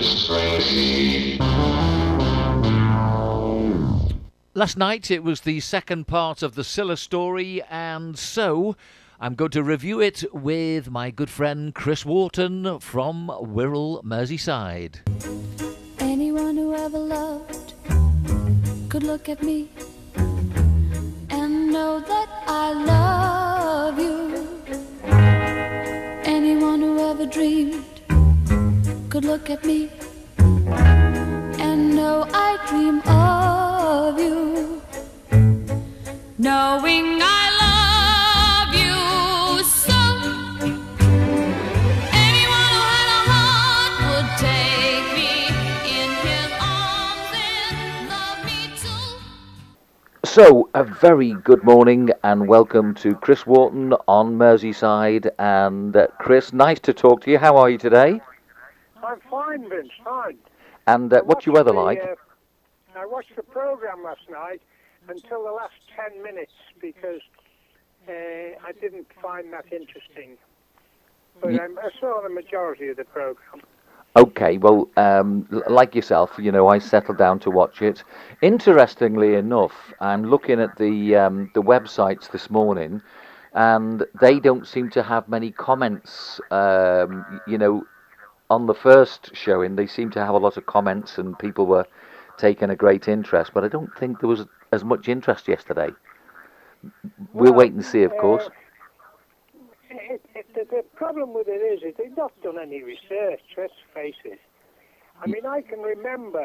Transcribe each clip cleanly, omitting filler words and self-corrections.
Last night it was the second part of the Scylla story, and so I'm going to review it with my good friend Chris Wharton from Wirral, Merseyside. Anyone who ever loved could look at me and know that I love you. Anyone who ever dreamed could look at me and know I dream of you. Knowing I love you so. Anyone who had a heart would take me in his arms and love me too. So, a very good morning and welcome to Chris Wharton on Merseyside. And Chris, nice to talk to you. How are you today? I'm fine, Vince, fine. And what's your weather like? I watched the programme last night until the last 10 minutes because I didn't find that interesting. But I saw the majority of the programme. Okay, well, like yourself, you know, I settled down to watch it. Interestingly enough, I'm looking at the websites this morning, and they don't seem to have many comments. You know, on the first showing, they seem to have a lot of comments, and people were taking a great interest. But I don't think there was as much interest yesterday. We'll wait and see, of course. The problem with it is they've not done any research, let's face it. I mean, I can remember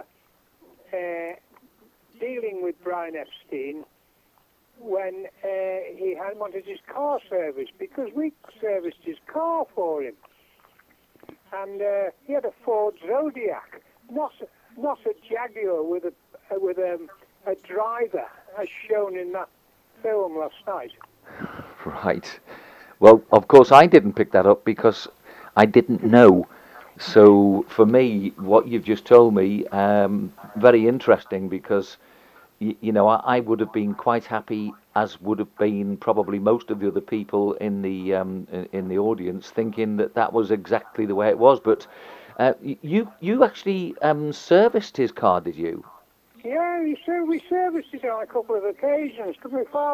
dealing with Brian Epstein when he had wanted his car serviced because we serviced his car for him. And he had a Ford Zodiac, not a Jaguar with a driver, as shown in that film last night. Right. Well, of course, I didn't pick that up because I didn't know. So for me, what you've just told me, very interesting because, you know, I would have been quite happy, as would have been probably most of the other people in the audience, thinking that was exactly the way it was. But you actually serviced his car, did you? Yeah, we serviced it on a couple of occasions because my father